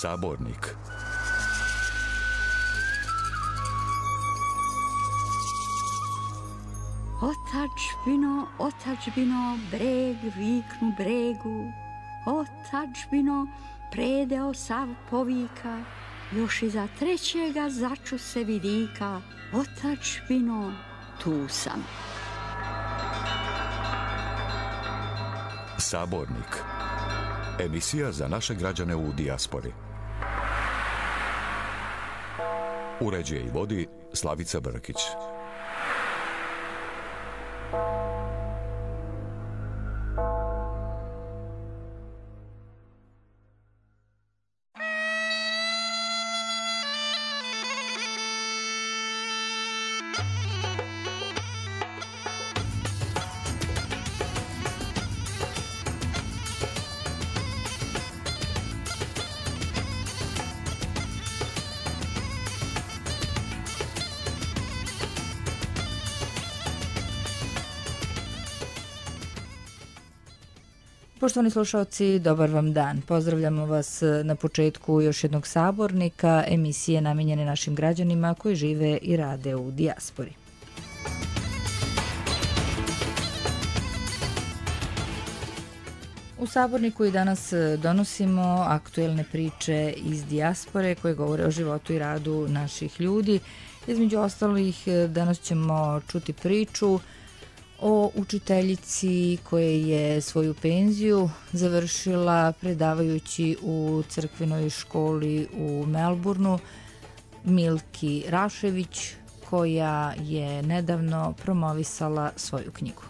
Sabornik. Otadžbino, otadžbino, breg viknu bregu, otadžbino, predeo sav povika, još iza trećega začu se vidika, otadžbino, tu sam. Sabornik. Emisija za naše građane u dijaspori. Uređuje i vodi Slavica Brkić. Poštovani slušalci, dobar vam dan. Pozdravljamo vas na početku još jednog sabornika, emisije namenjene našim građanima koji žive i rade u dijaspori. U saborniku i danas donosimo aktuelne priče iz dijaspore koje govore o životu i radu naših ljudi. Između ostalih, danas ćemo čuti priču o učiteljici koja je svoju penziju završila predavajući u crkvenoj školi u Melbourneu, Milki Rašević, koja je nedavno promovisala svoju knjigu.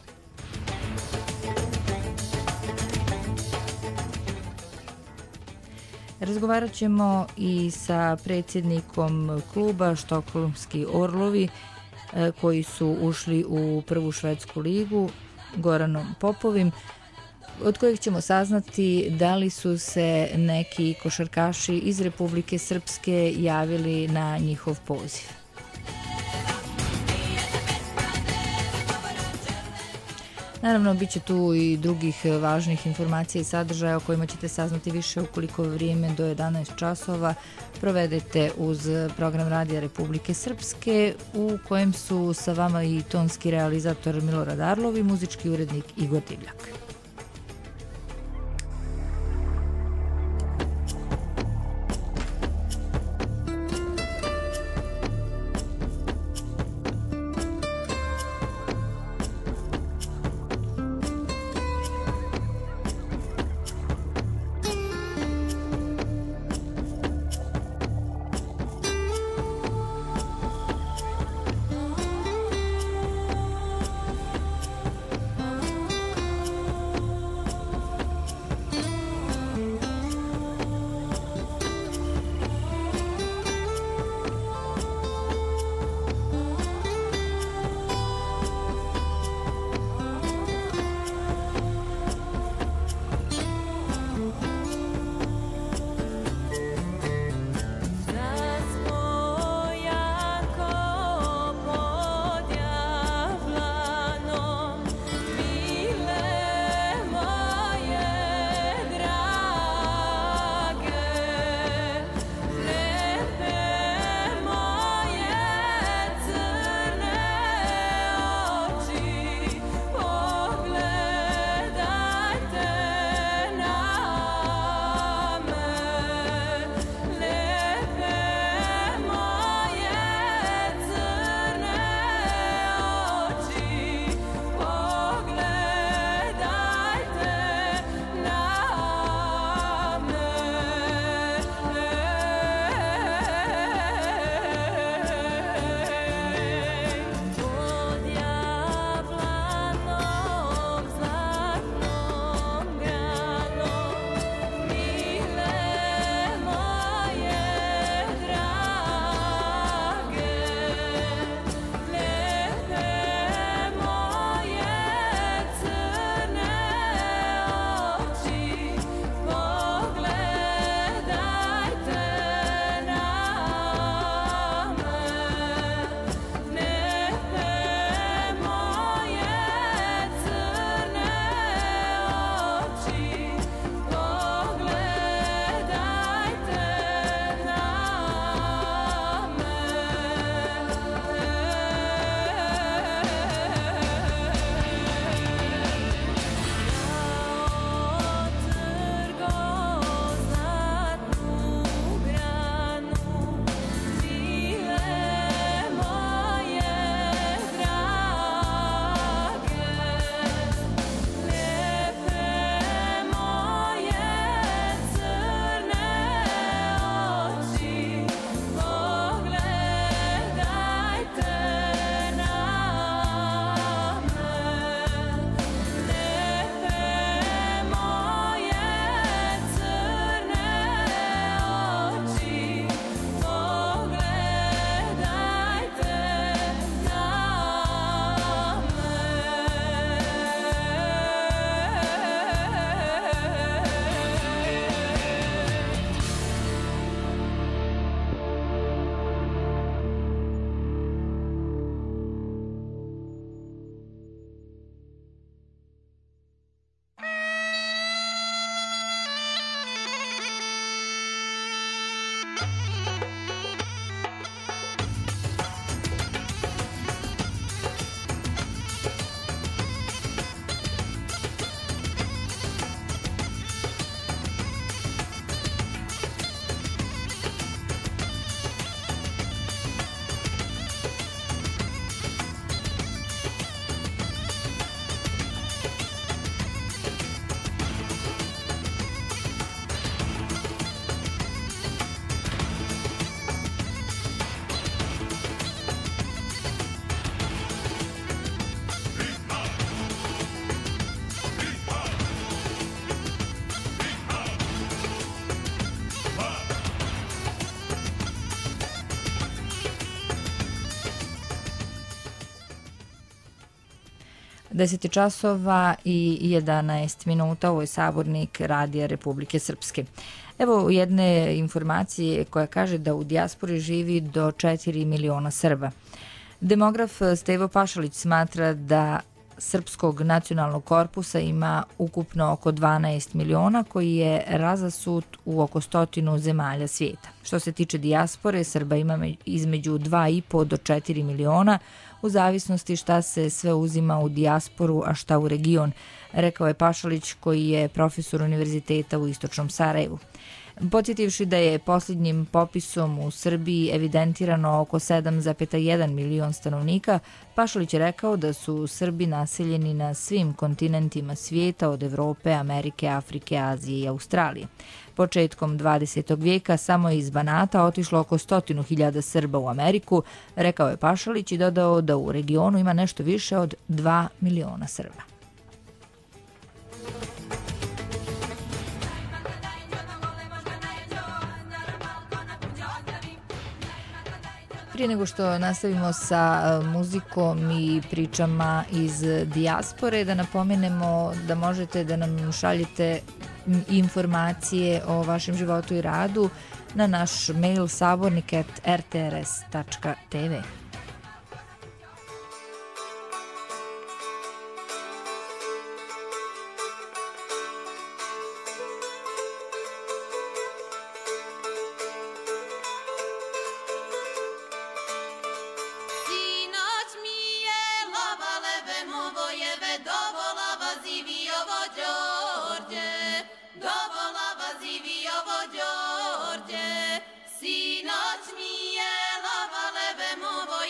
Razgovarat ćemo i sa predsjednikom kluba Štokholmski Orlovi, koji su ušli u prvu švedsku ligu, Goranom Popovim, od kojih ćemo saznati da li su se neki košarkaši iz Republike Srpske javili na njihov poziv. Naravno, bit će tu i drugih važnih informacija i sadržaja o kojima ćete saznati više ukoliko vrijeme do 11 časova provedete uz program Radija Republike Srpske, u kojem su sa vama i tonski realizator Milorad Arlov i muzički urednik Igor Divljak. 10 časova i 11 minuta. Ovo je Sabornik Radija Republike Srpske. Evo jedne informacije koja kaže da u dijaspori živi do 4 miliona Srba. Demograf Stevo Pašalić smatra da Srpskog nacionalnog korpusa ima ukupno oko 12 miliona koji je razasut u oko 100 zemalja svijeta. Što se tiče dijaspore, Srba ima između 2,5 do 4 miliona u zavisnosti šta se sve uzima u dijasporu, a šta u region, rekao je Pašalić koji je profesor univerziteta u Istočnom Sarajevu. Podsjetivši da je posljednjim popisom u Srbiji evidentirano oko 7,1 milion stanovnika, Pašalić je rekao da su Srbi naseljeni na svim kontinentima svijeta od Evrope, Amerike, Afrike, Azije i Australije. Početkom 20. vijeka samo je iz Banata otišlo oko 100.000 Srba u Ameriku, rekao je Pašalić i dodao da u regionu ima nešto više od 2 miliona Srba. Prije nego što nastavimo sa muzikom i pričama iz dijaspore, da napomenemo da možete da nam šaljete informacije o vašem životu i radu na naš mail sabornik@rtrs.tv. Sinoć mi je lava leve movo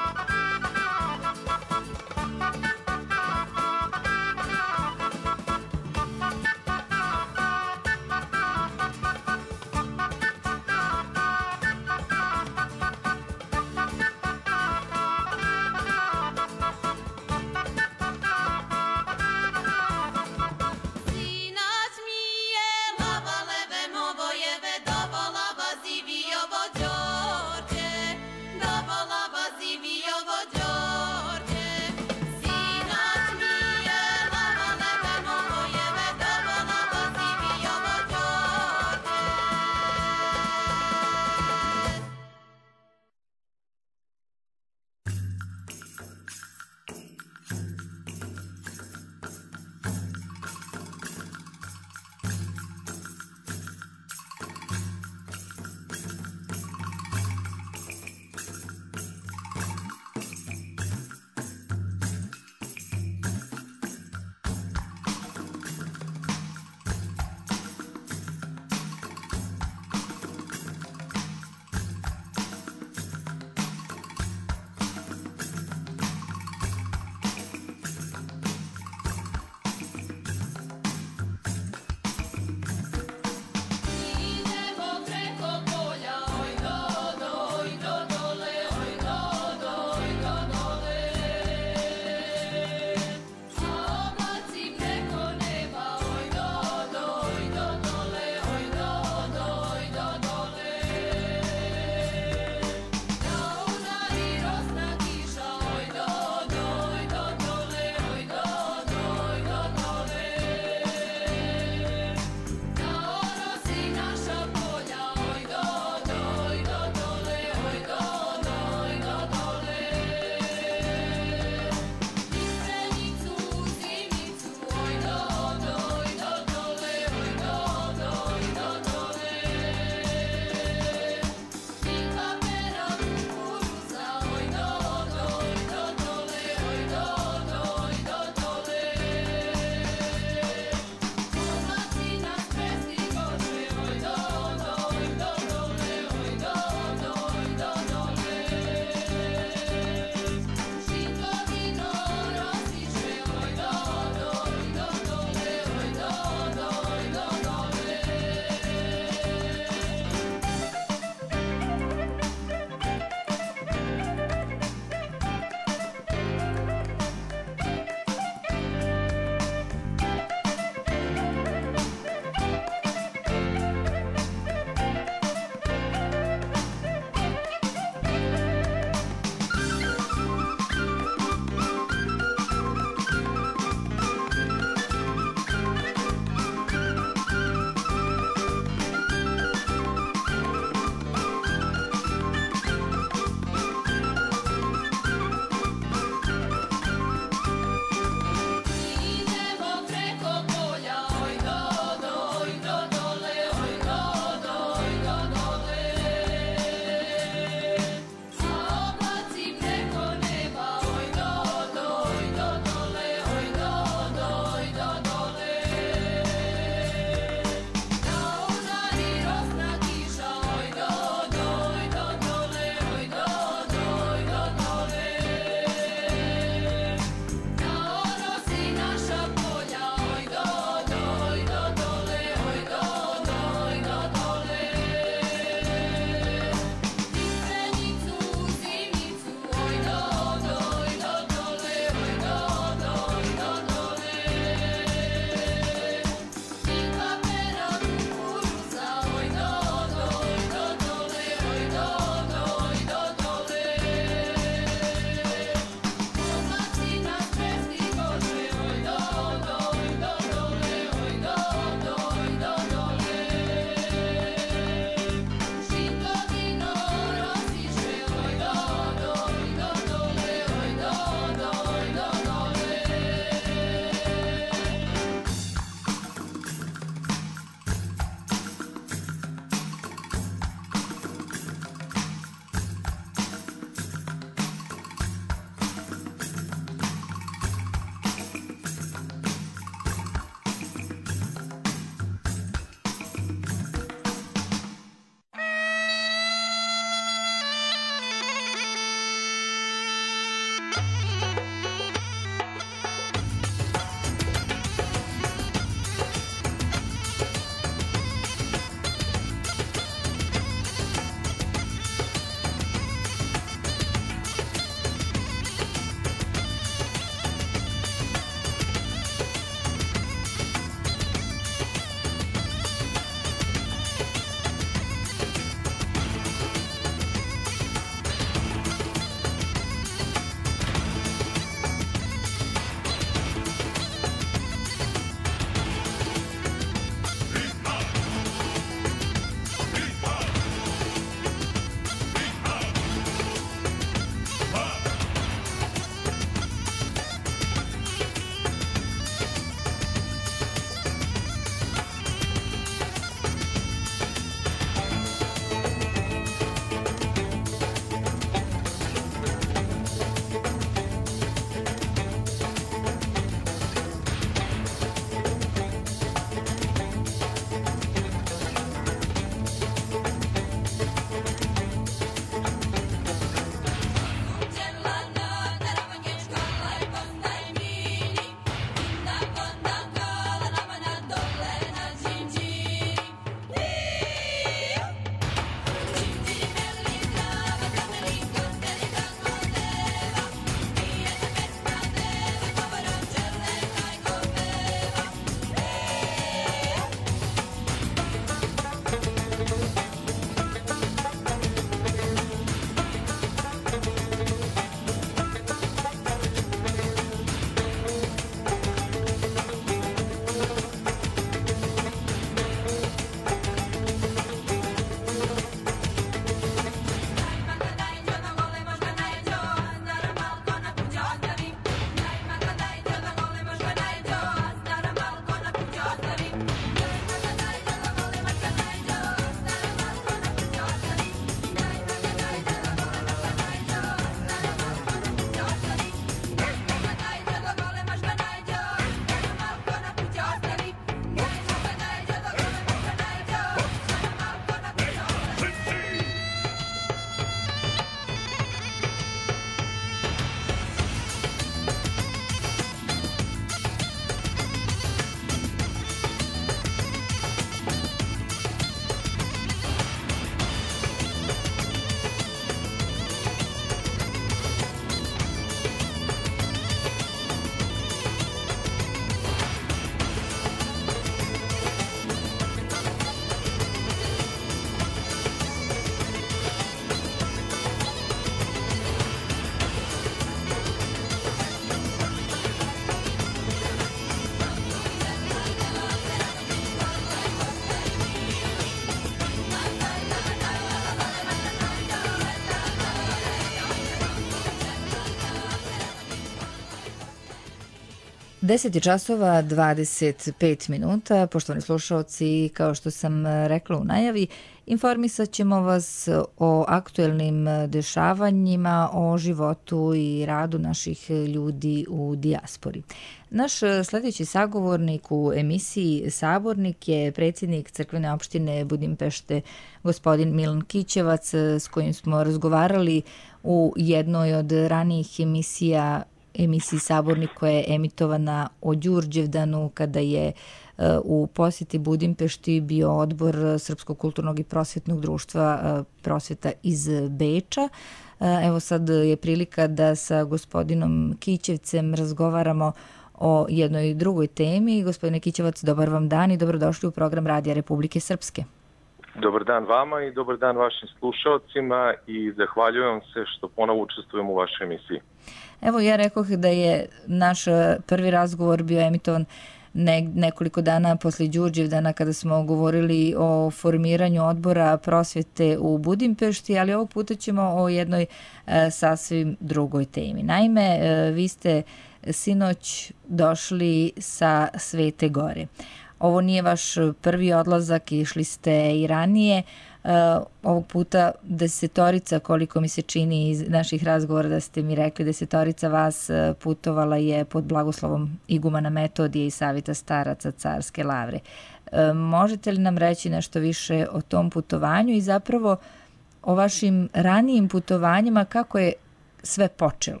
10 časova 25 minuta. Poštovani slušalci, kao što sam rekla u najavi, informisat ćemo vas o aktuelnim dešavanjima, o životu i radu naših ljudi u dijaspori. Naš sledeći sagovornik u emisiji Sabornik je predsjednik crkvene opštine Budimpešte, gospodin Milan Kićevac, s kojim smo razgovarali u jednoj od ranijih emisiji Sabornik koja je emitovana o Đurđevdanu kada je u posjeti Budimpešti bio odbor Srpskog kulturnog i prosvetnog društva prosveta iz Beča. Evo sad je prilika da sa gospodinom Kićevcem razgovaramo o jednoj drugoj temi. Gospodine Kićevac, dobar vam dan i dobrodošli u program Radija Republike Srpske. Dobar dan vama i dobar dan vašim slušalcima i zahvaljujem se što ponovo učestvujem u vašoj emisiji. Evo, ja rekoh da je naš prvi razgovor bio emitovan nekoliko dana posle Đurđevdana kada smo govorili o formiranju odbora prosvete u Budimpešti, ali ovog puta ćemo o jednoj sasvim drugoj temi. Naime, vi ste sinoć došli sa Svete Gore. Ovo nije vaš prvi odlazak, išli ste i ranije. Ovog puta 10, koliko mi se čini iz naših razgovora da ste mi rekli, 10 vas putovala je pod blagoslovom igumana Metodije i Savita staraca Carske Lavre. Možete li nam reći nešto više o tom putovanju i zapravo o vašim ranijim putovanjima, kako je sve počelo?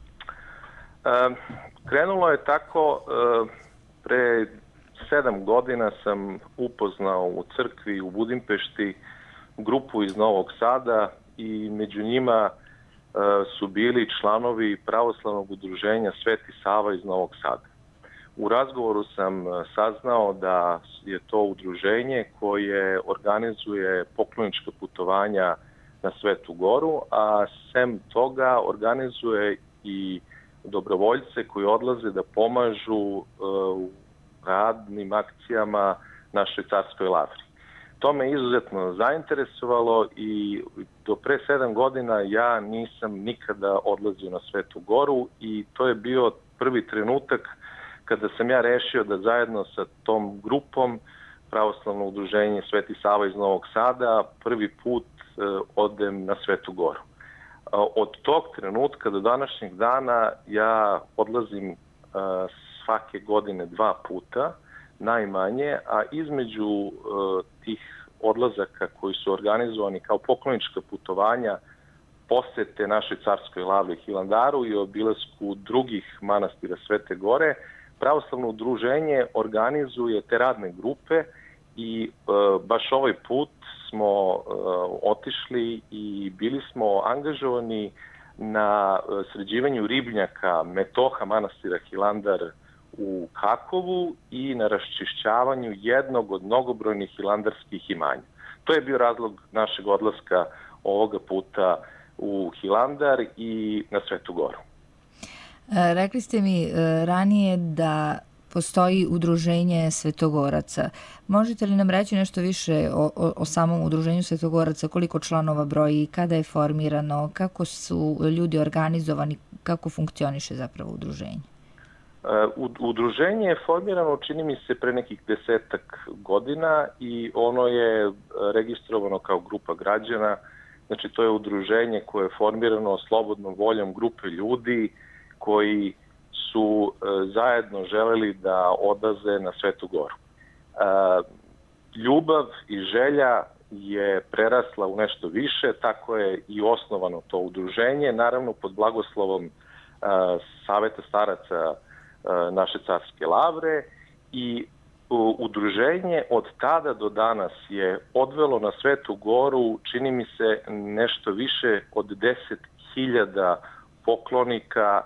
Krenulo je tako, pre 7 godina sam upoznao u crkvi u Budimpešti grupu iz Novog Sada i među njima su bili članovi pravoslavnog udruženja Sveti Sava iz Novog Sada. U razgovoru sam saznao da je to udruženje koje organizuje poklonička putovanja na Svetu Goru, a sem toga organizuje i dobrovoljce koji odlaze da pomažu u radnim akcijama našoj Carskoj Lavri. To me izuzetno zainteresovalo i do pre 7 godina ja nisam nikada odlazio na Svetu Goru i to je bio prvi trenutak kada sam ja rešio da zajedno sa tom grupom pravoslavno udruženje Sveti Sava iz Novog Sada prvi put odem na Svetu Goru. Od tog trenutka do današnjeg dana ja odlazim svake godine 2 puta, najmanje, a između tih odlazaka koji su organizovani kao poklonička putovanja posete našoj Carskoj Lavri Hilandaru i obilasku drugih manastira Svete Gore, pravoslavno udruženje organizuje te radne grupe i baš ovaj put smo otišli i bili smo angažovani na sređivanju ribnjaka Metoha manastira Hilandar u Kakovu i na raščišćavanju jednog od mnogobrojnih hilandarskih imanja. To je bio razlog našeg odlaska ovoga puta u Hilandar i na Svetu Goru. Rekli ste mi ranije da postoji udruženje Svetogoraca. Možete li nam reći nešto više o samom udruženju Svetogoraca, koliko članova broji, kada je formirano, kako su ljudi organizovani, kako funkcioniše zapravo udruženje? Udruženje je formirano, čini mi se, pre nekih 10 godina i ono je registrovano kao grupa građana. Znači, to je udruženje koje je formirano slobodnom voljom grupe ljudi koji su zajedno želeli da odaze na Svetu Goru. Ljubav i želja je prerasla u nešto više, tako je i osnovano to udruženje, naravno pod blagoslovom Saveta staraca naše Carske Lavre i udruženje od tada do danas je odvelo na Svetu Goru, čini mi se, nešto više od 10.000 poklonika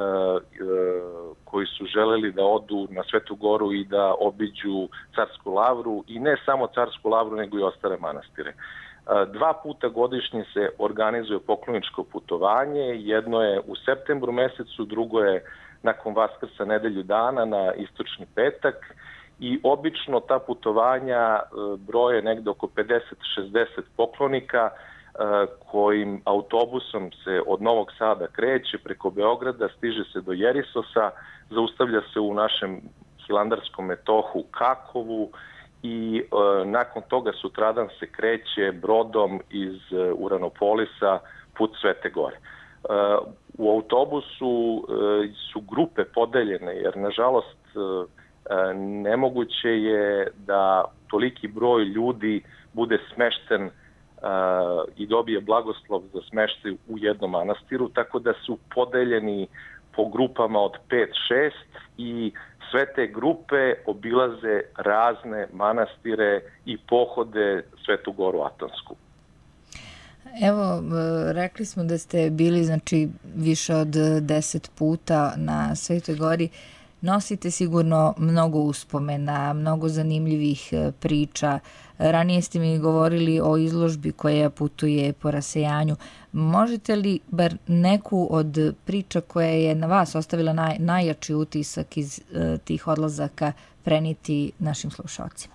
koji su želeli da odu na Svetu Goru i da obiđu Carsku Lavru i ne samo Carsku Lavru nego i ostale manastire. 2 puta godišnje se organizuje pokloničko putovanje, jedno je u septembru mesecu, drugo je nakon Vaskrsa nedelju dana na istočni petak i obično ta putovanja broje negde oko 50-60 poklonika kojim autobusom se od Novog Sada kreće preko Beograda, stiže se do Jerisosa, zaustavlja se u našem hilandarskom metohu Kakovu i nakon toga sutradan se kreće brodom iz Uranopolisa put Svete Gore. U autobusu su grupe podeljene, jer nažalost nemoguće je da toliki broj ljudi bude smešten i dobije blagoslov za smeštaj u jednom manastiru, tako da su podeljeni po grupama od 5-6 i sve te grupe obilaze razne manastire i pohode Svetu Goru Atonsku. Evo, rekli smo da ste bili, znači, više od 10 puta na Svetoj Gori. Nosite sigurno mnogo uspomena, mnogo zanimljivih priča. Ranije ste mi govorili o izložbi koja putuje po rasejanju. Možete li bar neku od priča koja je na vas ostavila najjači utisak iz tih odlazaka prenijeti našim slušalcima?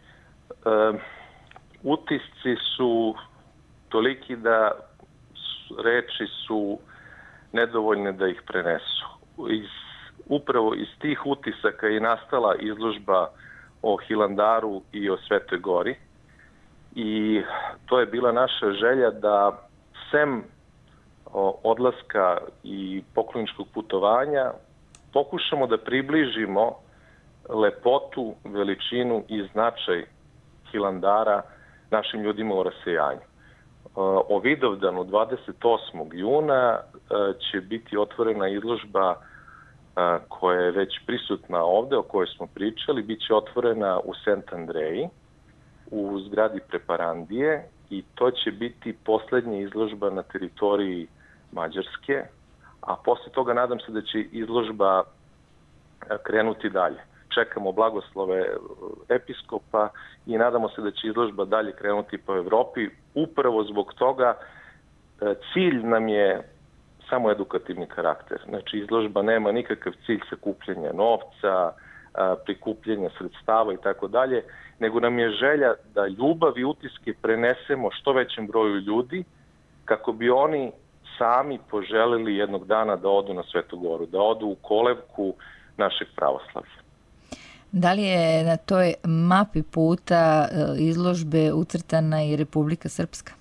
Utisci su toliki da reči su nedovoljne da ih prenesu. Upravo iz tih utisaka je nastala izložba o Hilandaru i o Svetoj Gori i to je bila naša želja da sem odlaska i pokloničkog putovanja pokušamo da približimo lepotu, veličinu i značaj Hilandara našim ljudima u rasejanju. O Vidovdanu 28. juna će biti otvorena izložba koja je već prisutna ovde, o kojoj smo pričali, bit će otvorena u Sent Andreji, u zgradi Preparandije i to će biti poslednja izložba na teritoriji Mađarske, a posle toga nadam se da će izložba krenuti dalje. Čekamo blagoslove episkopa i nadamo se da će izložba dalje krenuti po Evropi. Upravo zbog toga cilj nam je samo edukativni karakter. Znači, izložba nema nikakav cilj sakupljanja novca, prikupljanja sredstava i tako dalje, nego nam je želja da ljubav i utiske prenesemo što većem broju ljudi kako bi oni sami poželeli jednog dana da odu na Svetu Goru, da odu u kolevku našeg pravoslavlja. Da li je na toj mapi puta izložbe ucrtana i Republika Srpska?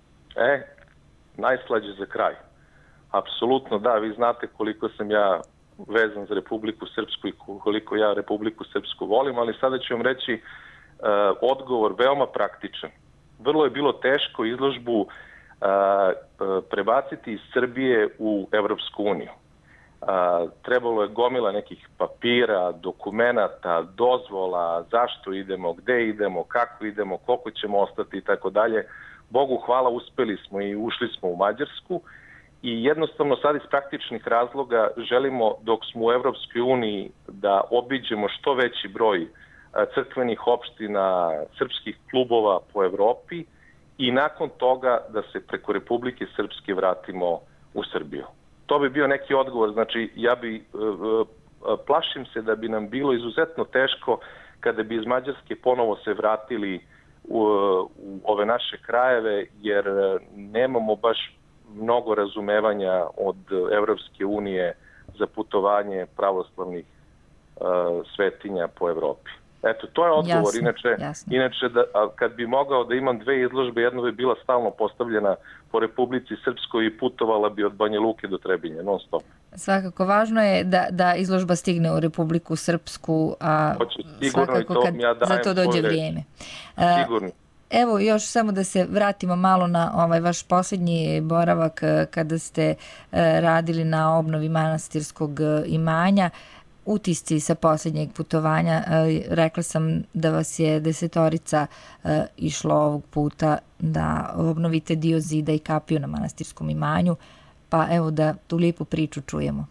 Najslađe za kraj. Apsolutno da, vi znate koliko sam ja vezan za Republiku Srpsku i koliko ja Republiku Srpsku volim, ali sada ću vam reći odgovor veoma praktičan. Vrlo je bilo teško izložbu prebaciti iz Srbije u Evropsku uniju. Trebalo je gomila nekih papira, dokumenata, dozvola, zašto idemo, gde idemo, kako idemo, koliko ćemo ostati i tako dalje. Bogu hvala, uspeli smo i ušli smo u Mađarsku i jednostavno sad iz praktičnih razloga želimo dok smo u Evropskoj uniji da obiđemo što veći broj crkvenih opština, srpskih klubova po Evropi i nakon toga da se preko Republike Srpske vratimo u Srbiju. To bi bio neki odgovor, znači plašim se da bi nam bilo izuzetno teško kada bi iz Mađarske ponovo se vratili u ove naše krajeve, jer nemamo baš mnogo razumevanja od Evropske unije za putovanje pravoslavnih svetinja po Evropi. Eto, to je odgovor. Inače kad bi mogao da imam dve izložbe, jedna bi bila stalno postavljena po Republici Srpskoj i putovala bi od Banja Luke do Trebinja, non stop. Svakako, važno je da izložba stigne u Republiku Srpsku, a svakako kad za to dođe vrijeme. Sigurno. Evo, još samo da se vratimo malo na ovaj vaš posljednji boravak kada ste radili na obnovi manastirskog imanja. Utisci sa posljednjeg putovanja, rekla sam da vas je 10 išlo ovog puta da obnovite dio zida i kapiju na manastirskom imanju, pa evo da tu lijepu priču čujemo.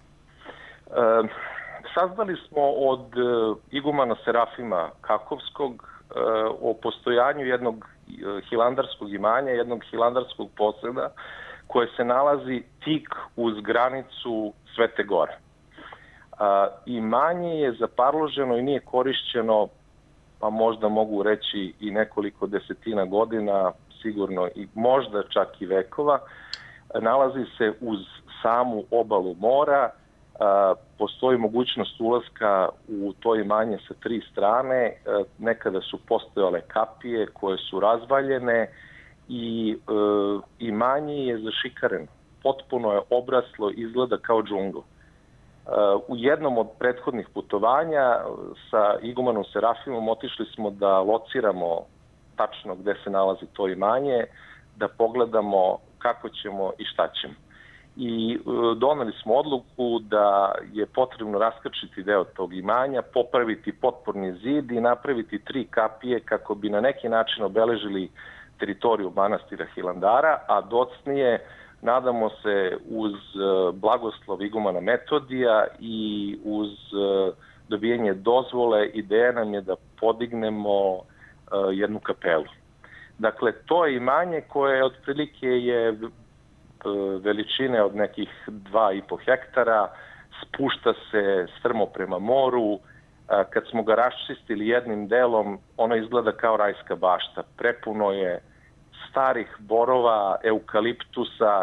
Saznali smo od igumana Serafima Kakovskog o postojanju jednog hilandarskog imanja, jednog hilandarskog poseda koje se nalazi tik uz granicu Svete Gore. Imanje je zaparloženo i nije korišćeno, pa možda mogu reći i nekoliko desetina godina, sigurno i možda čak i vekova. Nalazi se uz samu obalu mora, postoji mogućnost ulaska u to imanje sa 3 strane, nekada su postojale kapije koje su razvaljene i imanje je zašikareno. Potpuno je obraslo, izgleda kao džungla. U jednom od prethodnih putovanja sa igumanom Serafimom otišli smo da lociramo tačno gde se nalazi to imanje, da pogledamo kako ćemo i šta ćemo. I doneli smo odluku da je potrebno raskrčiti deo tog imanja, popraviti potporni zid i napraviti 3 kapije kako bi na neki način obeležili teritoriju manastira Hilandara, a docnije nadamo se uz blagoslov igumana Metodija i uz dobijanje dozvole, ideja nam je da podignemo jednu kapelu. Dakle, to je imanje koje otprilike je veličine od nekih 2,5 hektara, spušta se strmo prema moru. Kad smo ga raščistili jednim delom, ono izgleda kao rajska bašta. Prepuno je starih borova, eukaliptusa,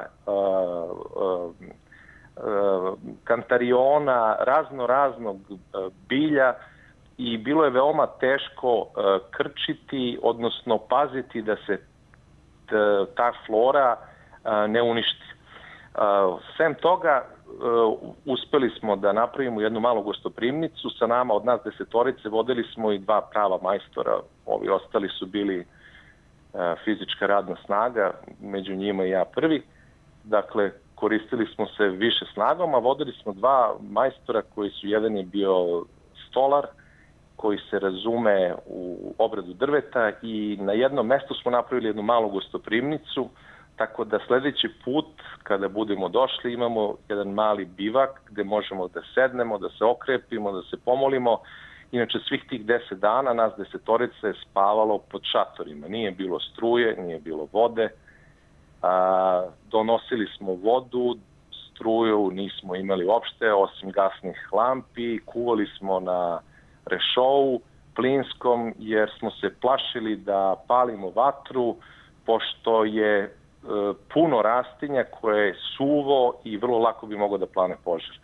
kantariona, raznog bilja i bilo je veoma teško krčiti, odnosno paziti da se ta flora ne uništi. Sem toga, uspeli smo da napravimo jednu malu gostoprimnicu. Sa nama od nas 10 vodili smo i 2 prava majstora. Ovi ostali su bili fizička radna snaga, među njima i ja prvi. Dakle, koristili smo se više snagom, a vodili smo 2 majstora koji su, jedan je bio stolar, koji se razume u obradu drveta i na jednom mestu smo napravili jednu malu gostoprimnicu, tako da sledeći put kada budemo došli imamo jedan mali bivak gde možemo da sednemo, da se okrepimo, da se pomolimo. Inače, svih tih 10 dana nas 10 je spavalo pod šatorima. Nije bilo struje, nije bilo vode. Donosili smo vodu, struju nismo imali uopšte, osim gasnih lampi. Kuvali smo na rešou plinskom jer smo se plašili da palimo vatru, pošto je puno rastinja koje je suvo i vrlo lako bi mogao da plane požar.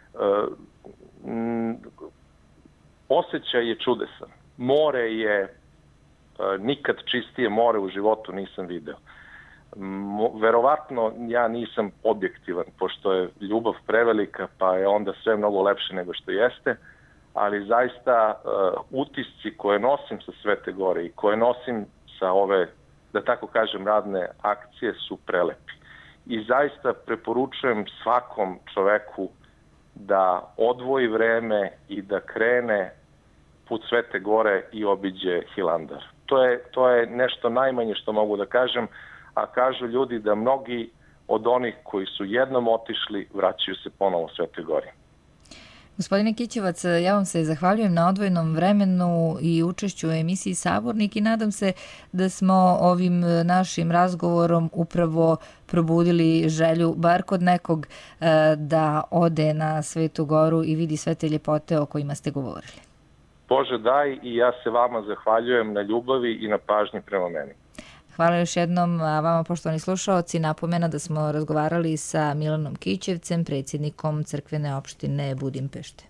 Osjećaj je čudesan. More je, nikad čistije more u životu nisam video. Verovatno ja nisam objektivan, pošto je ljubav prevelika, pa je onda sve mnogo lepše nego što jeste, ali zaista utisci koje nosim sa Svete Gore i koje nosim sa ove, da tako kažem, radne akcije su prelepi. I zaista preporučujem svakom čoveku da odvoji vreme i da krene put Svete Gore i obiđe Hilandar. To je nešto najmanje što mogu da kažem, a kažu ljudi da mnogi od onih koji su jednom otišli vraćaju se ponovo Svete Gori. Gospodine Kićevac, ja vam se zahvaljujem na odvojenom vremenu i učešću u emisiji Sabornik i nadam se da smo ovim našim razgovorom upravo probudili želju, bar kod nekog, da ode na Svetu Goru i vidi sve te ljepote o kojima ste govorili. Bože daj, i ja se vama zahvaljujem na ljubavi i na pažnji prema meni. Hvala još jednom, a vama, poštovani slušaoci, napomena da smo razgovarali sa Milanom Kićevcem, predsjednikom crkvene opštine Budimpešte.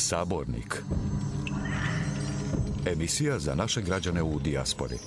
Sabornik. Emisija za naše građane u dijaspori.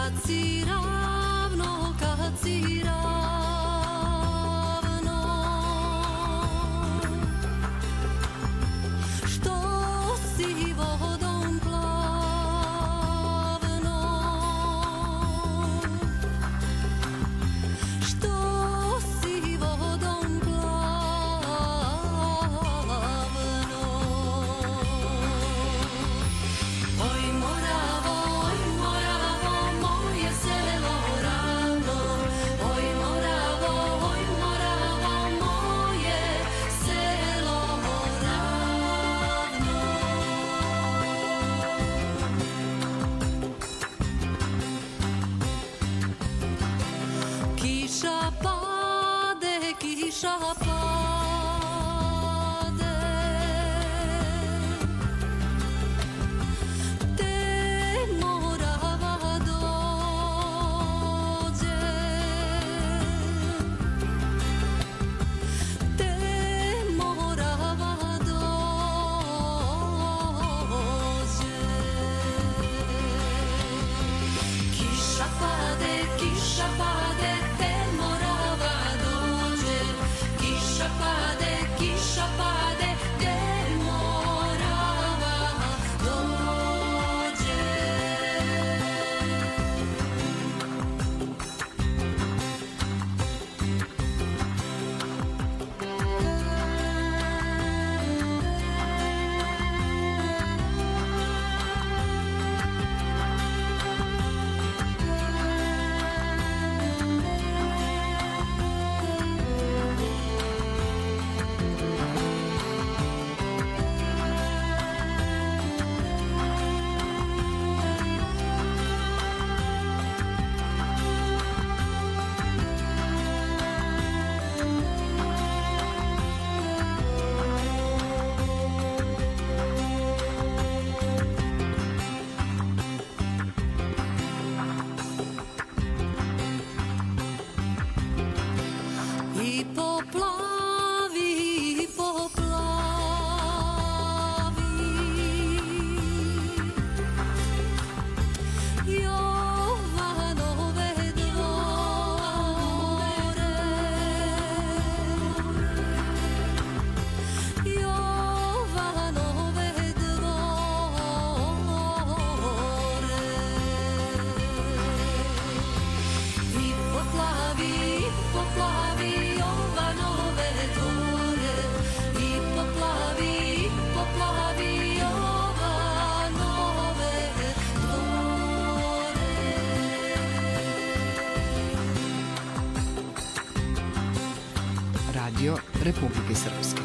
Radio Republike Srpske.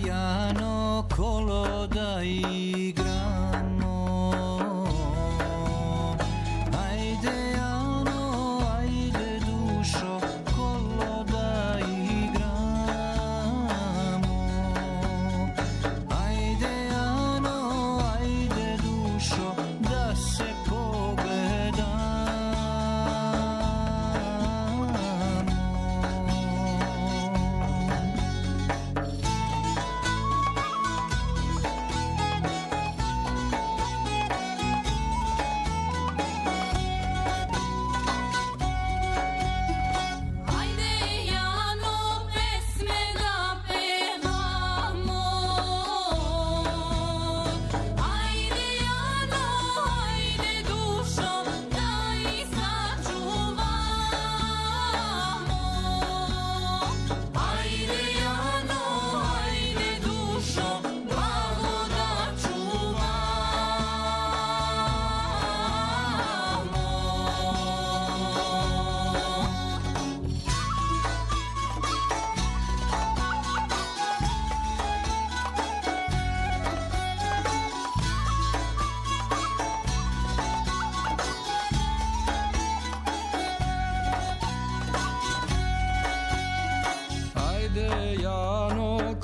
Kolo da igramo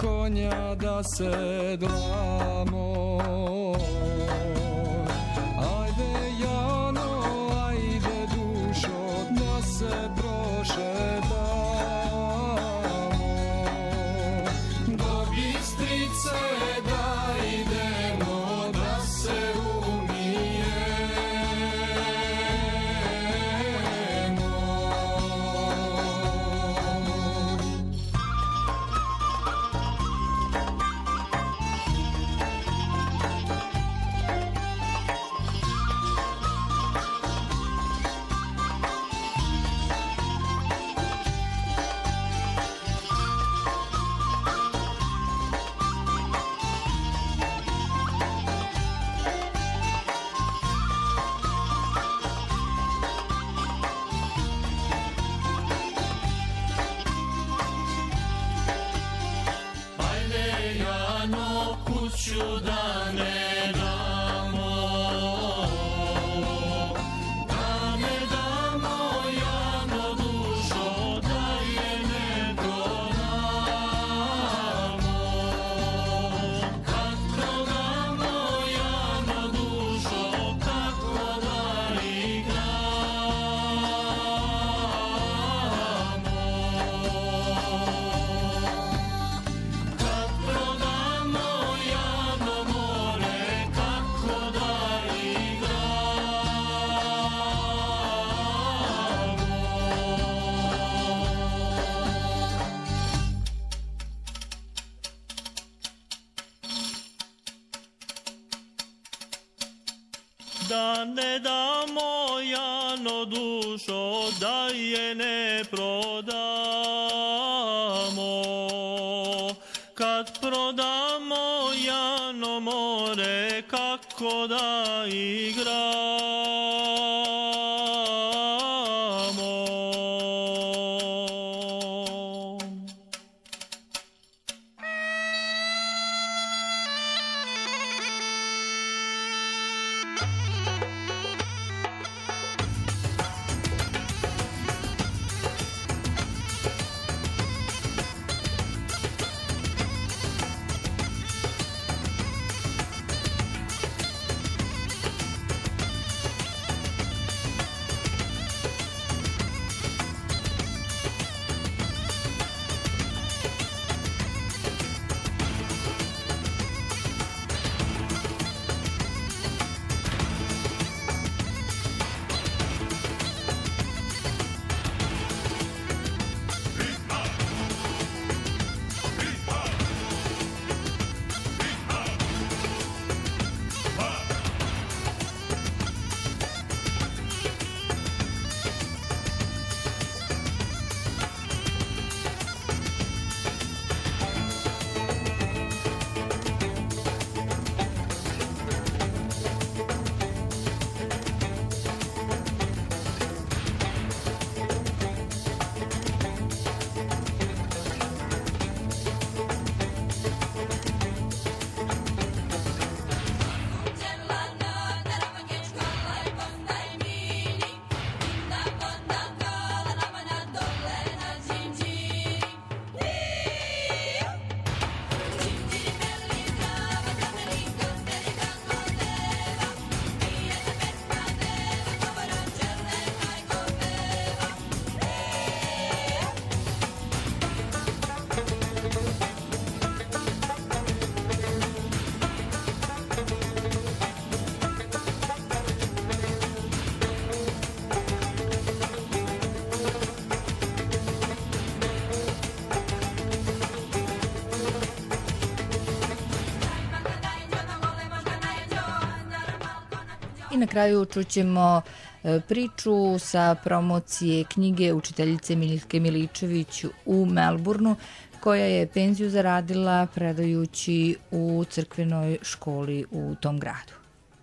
konja da se dlamo. Ajde Jano, ajde dušo, da se prošetamo. Do Bistrice da idemo, da se da ne damo Jano dušo, da je ne prodamo. Kad prodamo Jano more, kako da igramo. I na kraju čućemo priču sa promocije knjige učiteljice Miljke Miličević u Melbourneu, koja je penziju zaradila predajući u crkvenoj školi u tom gradu.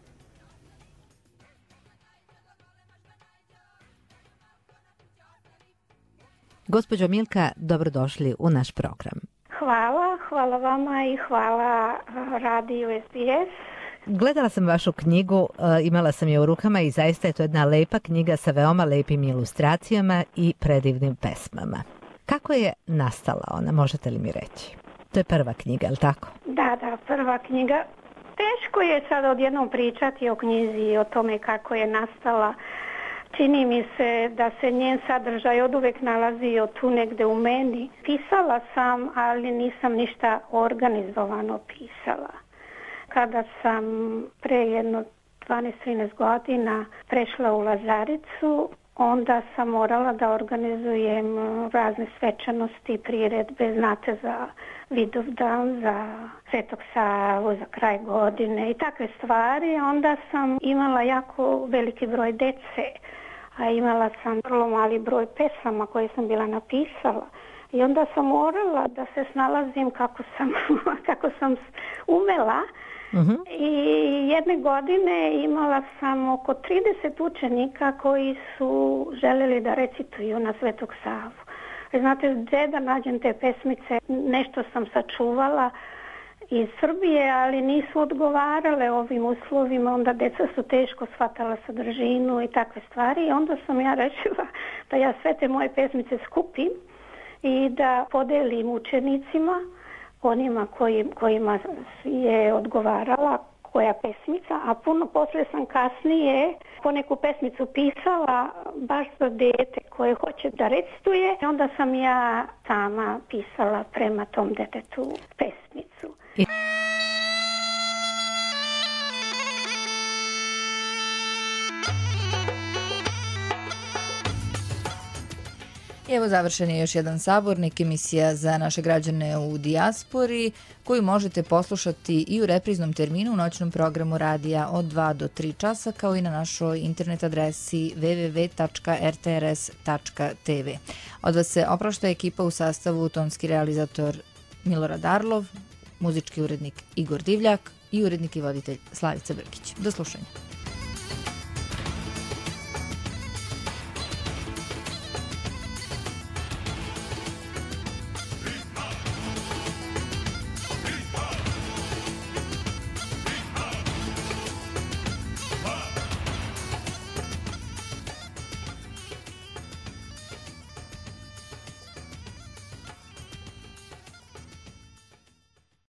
Gospođo Milka, dobrodošli u naš program. Hvala vama i hvala radiju SBS. Gledala sam vašu knjigu, imala sam je u rukama i zaista je to jedna lepa knjiga sa veoma lepim ilustracijama i predivnim pesmama. Kako je nastala ona, možete li mi reći? to je prva knjiga, je li tako? Da, prva knjiga. Teško je sad odjednom pričati o knjizi i o tome kako je nastala. Čini mi se da se njen sadržaj oduvek nalazio tu negde u meni. Pisala sam, ali nisam ništa organizovano pisala. Kada sam pre jedno 12-13 godina prešla u Lazaricu, onda sam morala da organizujem razne svečanosti, priredbe, znate, za Vidovdan, za Svetog Savu, za kraj godine i takve stvari. Onda sam imala jako veliki broj dece, a imala sam vrlo mali broj pesama koje sam bila napisala. I onda sam morala da se snalazim kako sam umela. I jedne godine imala sam oko 30 učenika koji su željeli da recituju na Svetog Savu. Znate, gdje da nađem te pesmice, nešto sam sačuvala iz Srbije, ali nisu odgovarale ovim uslovima, onda deca su teško shvatala sadržinu i takve stvari. I onda sam ja rešila da ja sve te moje pesmice skupim i da podelim učenicima, onima kojima je odgovarala koja pesmica, a puno poslije sam kasnije poneku pesmicu pisala baš za dete koje hoće da recituje. Onda sam ja sama pisala prema tom detetu pesmicu. Evo završen je još jedan sabornik, emisija za naše građane u dijaspori, koju možete poslušati i u repriznom terminu u noćnom programu radija od 2 do 3 časa, kao i na našoj internet adresi www.rtrs.tv. Od vas se oprašta ekipa u sastavu tonski realizator Milorad Arlov, muzički urednik Igor Divljak i urednik i voditelj Slavica Brkić. Do slušanja.